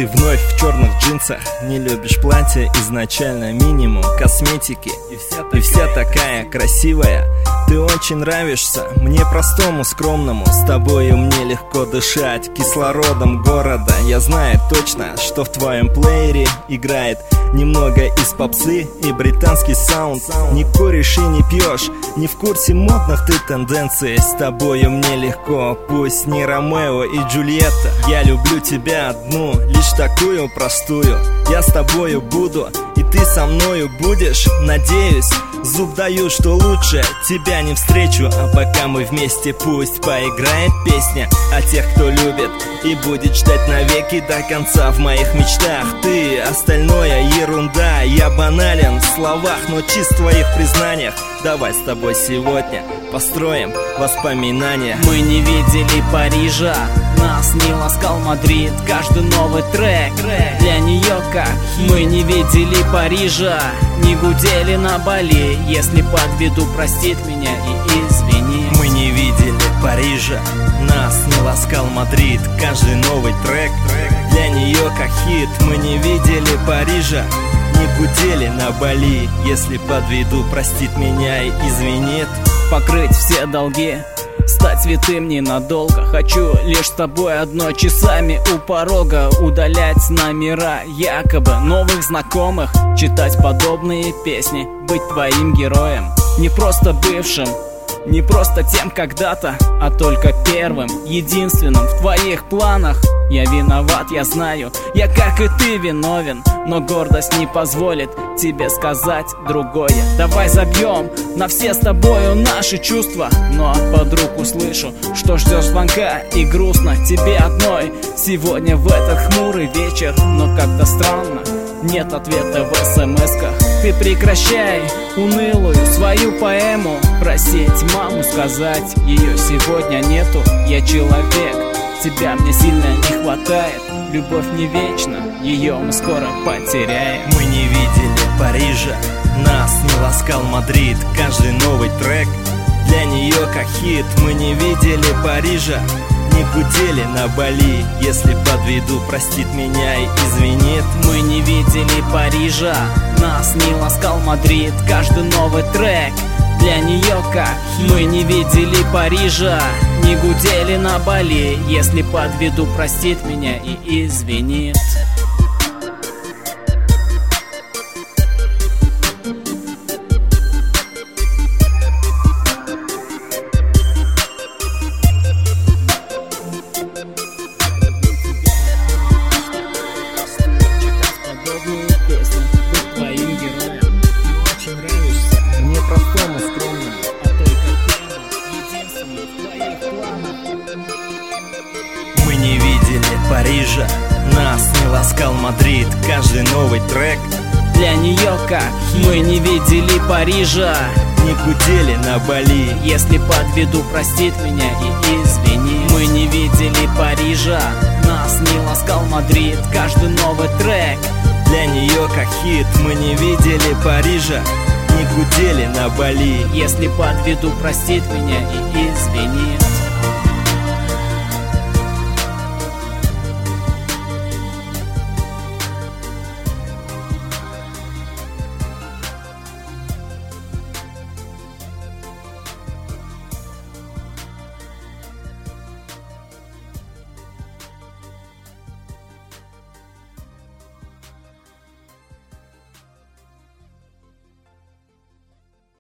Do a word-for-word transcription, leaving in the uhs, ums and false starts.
Ты вновь в черных джинсах, не любишь платья, изначально минимум косметики. И вся такая, и вся такая красивая. Ты очень нравишься мне, простому, скромному. С тобою мне легко дышать кислородом города. Я знаю точно, что в твоем плеере играет немного из попсы и британский саунд. Не куришь и не пьешь, не в курсе модных ты тенденций. С тобою мне легко, пусть не Ромео и Джульетта. Я люблю тебя одну, лишь такую простую. Я с тобою буду, и ты со мною будешь, надеюсь. Зуб даю, что лучше тебя не встречу. А пока мы вместе, пусть поиграет песня о тех, кто любит и будет ждать навеки до конца в моих мечтах. Ты, остальное ерунда, я банален в словах, но чист в твоих признаниях. Давай с тобой сегодня построим воспоминания. Мы не видели Парижа, нас не ласкал Мадрид. Каждый новый трек для нее как хит. Мы не видели Парижа, не гудели на Бали. Если подведу, простит меня и извини. Мы не видели Парижа, нас не ласкал Мадрид. Каждый новый трек для нее как хит. Мы не видели Парижа, не гудели на Бали. Если подведу, простит меня и извинит. Покрыть все долги, стать святым ненадолго. Хочу лишь с тобой одной, часами у порога. Удалять номера якобы новых знакомых, читать подобные песни, быть твоим героем. Не просто бывшим, не просто тем когда-то, а только первым, единственным в твоих планах. Я виноват, я знаю, я как и ты виновен, но гордость не позволит тебе сказать другое. Давай забьем на все с тобою наши чувства, но от подруг услышу, что ждешь звонка и грустно тебе одной. Сегодня в этот хмурый вечер, но как-то странно, нет ответа в смс-ках. Ты прекращай унылую свою поэму, просить маму сказать, ее сегодня нету. Я человек, тебя мне сильно не хватает. Любовь не вечна, ее мы скоро потеряем. Мы не видели Парижа, нас не ласкал Мадрид. Каждый новый трек для нее как хит. Мы не видели Парижа, не гудели на Бали. Если подведу, простит меня и извинит. Мы не видели Парижа, нас не ласкал Мадрид. Каждый новый трек для нее как хит. Мы не видели Парижа, не гудели на Бали. Если подведу, простит меня и извинит. Мы не видели Парижа, нас не ласкал Мадрид. Каждый новый трек для нее как хит. Мы не видели Парижа, не гудели на Бали. Если подведу, простит меня и извини. Мы не видели Парижа, нас не ласкал Мадрид. Каждый новый трек для нее как хит. Мы не видели Парижа, не гудели на Бали. Если подведу, простит меня и извинит.